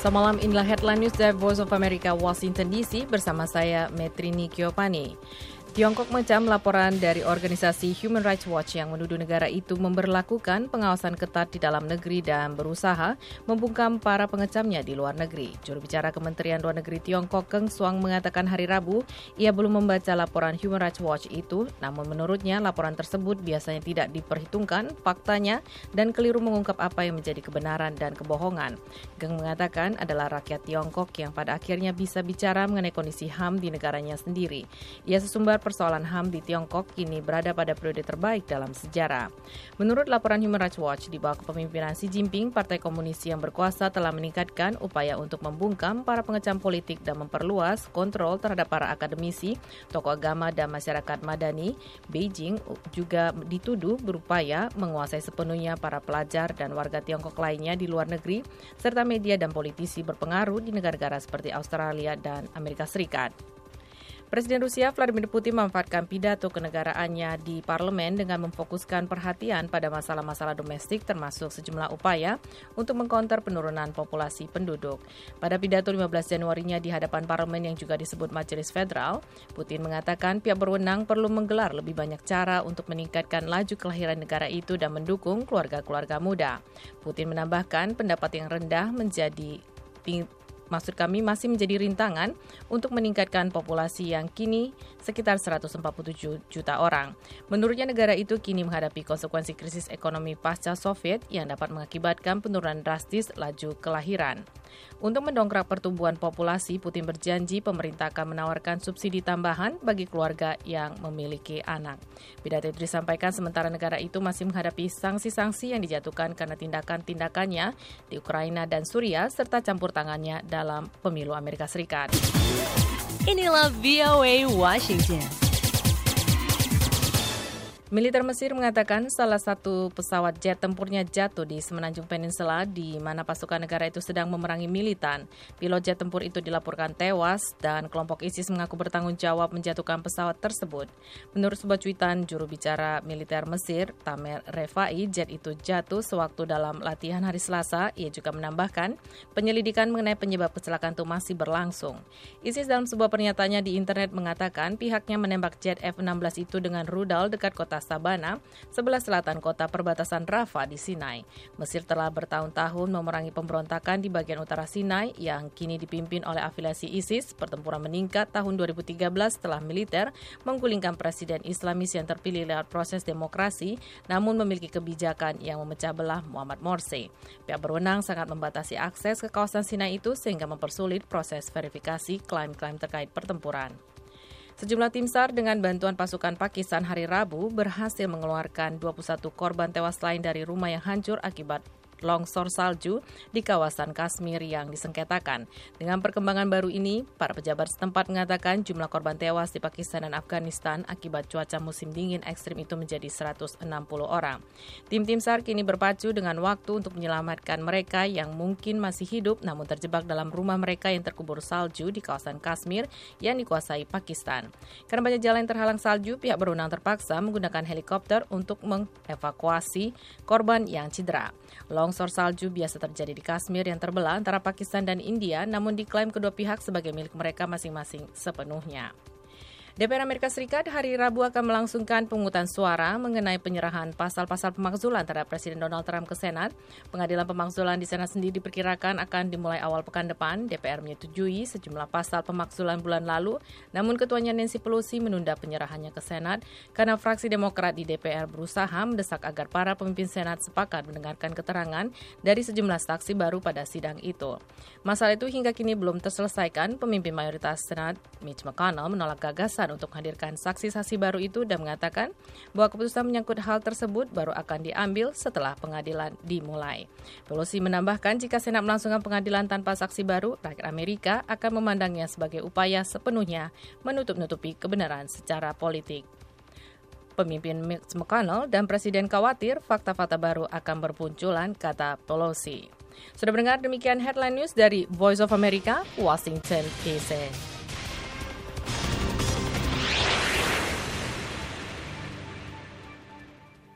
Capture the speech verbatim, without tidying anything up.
Selamat malam, inilah Headline News dari Voice of America, Washington D C bersama saya, Metrini Kiopani. Tiongkok mengecam laporan dari organisasi Human Rights Watch yang menuduh negara itu memberlakukan pengawasan ketat di dalam negeri dan berusaha membungkam para pengecamnya di luar negeri. Juru bicara Kementerian Luar Negeri Tiongkok, Geng Shuang, mengatakan hari Rabu ia belum membaca laporan Human Rights Watch itu, namun menurutnya laporan tersebut biasanya tidak diperhitungkan faktanya dan keliru mengungkap apa yang menjadi kebenaran dan kebohongan. Geng mengatakan adalah rakyat Tiongkok yang pada akhirnya bisa bicara mengenai kondisi H A M di negaranya sendiri. Ia sesumbar persoalan H A M di Tiongkok kini berada pada periode terbaik dalam sejarah. Menurut laporan Human Rights Watch, di bawah kepemimpinan Xi Jinping, Partai Komunis yang berkuasa telah meningkatkan upaya untuk membungkam para pengecam politik dan memperluas kontrol terhadap para akademisi, tokoh agama dan masyarakat madani. Beijing juga dituduh berupaya menguasai sepenuhnya para pelajar dan warga Tiongkok lainnya di luar negeri, serta media dan politisi berpengaruh di negara-negara seperti Australia dan Amerika Serikat. Presiden Rusia Vladimir Putin memanfaatkan pidato kenegaraannya di parlemen dengan memfokuskan perhatian pada masalah-masalah domestik termasuk sejumlah upaya untuk mengkonter penurunan populasi penduduk. Pada pidato lima belas Januarinya di hadapan parlemen yang juga disebut Majelis Federal, Putin mengatakan pihak berwenang perlu menggelar lebih banyak cara untuk meningkatkan laju kelahiran negara itu dan mendukung keluarga-keluarga muda. Putin menambahkan pendapat yang rendah menjadi ting- Maksud kami masih menjadi rintangan untuk meningkatkan populasi yang kini sekitar seratus empat puluh tujuh juta orang. Menurutnya negara itu kini menghadapi konsekuensi krisis ekonomi pasca Soviet yang dapat mengakibatkan penurunan drastis laju kelahiran. Untuk mendongkrak pertumbuhan populasi, Putin berjanji pemerintah akan menawarkan subsidi tambahan bagi keluarga yang memiliki anak. Pidato itu disampaikan sementara negara itu masih menghadapi sanksi-sanksi yang dijatuhkan karena tindakan-tindakannya di Ukraina dan Suriah serta campur tangannya dalam pemilu Amerika Serikat. Inilah V O A Washington. Militer Mesir mengatakan salah satu pesawat jet tempurnya jatuh di Semenanjung Peninsula di mana pasukan negara itu sedang memerangi militan. Pilot jet tempur itu dilaporkan tewas dan kelompok ISIS mengaku bertanggung jawab menjatuhkan pesawat tersebut. Menurut sebuah cuitan juru bicara militer Mesir, Tamer Refai, jet itu jatuh sewaktu dalam latihan hari Selasa. Ia juga menambahkan penyelidikan mengenai penyebab kecelakaan itu masih berlangsung. ISIS dalam sebuah pernyataannya di internet mengatakan pihaknya menembak jet F enam belas itu dengan rudal dekat kota Sabana, sebelah selatan kota perbatasan Rafah di Sinai. Mesir telah bertahun-tahun memerangi pemberontakan di bagian utara Sinai yang kini dipimpin oleh afiliasi ISIS. Pertempuran meningkat tahun dua ribu tiga belas setelah militer menggulingkan presiden Islamis yang terpilih lewat proses demokrasi, namun memiliki kebijakan yang memecah belah Muhammad Morsi. Pihak berwenang sangat membatasi akses ke kawasan Sinai itu sehingga mempersulit proses verifikasi klaim-klaim terkait pertempuran. Sejumlah tim SAR dengan bantuan pasukan Pakistan hari Rabu berhasil mengeluarkan dua puluh satu korban tewas lain dari rumah yang hancur akibat longsor salju di kawasan Kashmir yang disengketakan. Dengan perkembangan baru ini, para pejabat setempat mengatakan jumlah korban tewas di Pakistan dan Afghanistan akibat cuaca musim dingin ekstrim itu menjadi seratus enam puluh orang. Tim-tim SAR kini berpacu dengan waktu untuk menyelamatkan mereka yang mungkin masih hidup namun terjebak dalam rumah mereka yang terkubur salju di kawasan Kashmir yang dikuasai Pakistan. Karena banyak jalan yang terhalang salju, pihak berwenang terpaksa menggunakan helikopter untuk mengevakuasi korban yang cedera. Longsor salju biasa terjadi di Kashmir yang terbelah antara Pakistan dan India, namun diklaim kedua pihak sebagai milik mereka masing-masing sepenuhnya. D P R Amerika Serikat hari Rabu akan melangsungkan pemungutan suara mengenai penyerahan pasal-pasal pemakzulan terhadap Presiden Donald Trump ke Senat. Pengadilan pemakzulan di Senat sendiri diperkirakan akan dimulai awal pekan depan. D P R menyetujui sejumlah pasal pemakzulan bulan lalu, namun ketuanya Nancy Pelosi menunda penyerahannya ke Senat karena fraksi Demokrat di D P R berusaha mendesak agar para pemimpin Senat sepakat mendengarkan keterangan dari sejumlah saksi baru pada sidang itu. Masalah itu hingga kini belum terselesaikan. Pemimpin mayoritas Senat, Mitch McConnell, menolak gagasan untuk menghadirkan saksi-saksi baru itu dan mengatakan bahwa keputusan menyangkut hal tersebut baru akan diambil setelah pengadilan dimulai. Pelosi menambahkan jika Senat melangsungkan pengadilan tanpa saksi baru, rakyat Amerika akan memandangnya sebagai upaya sepenuhnya menutup-nutupi kebenaran secara politik. Pemimpin Mitch McConnell dan Presiden khawatir fakta-fakta baru akan bermunculan, kata Pelosi. Sudah mendengar demikian Headline News dari Voice of America, Washington D C.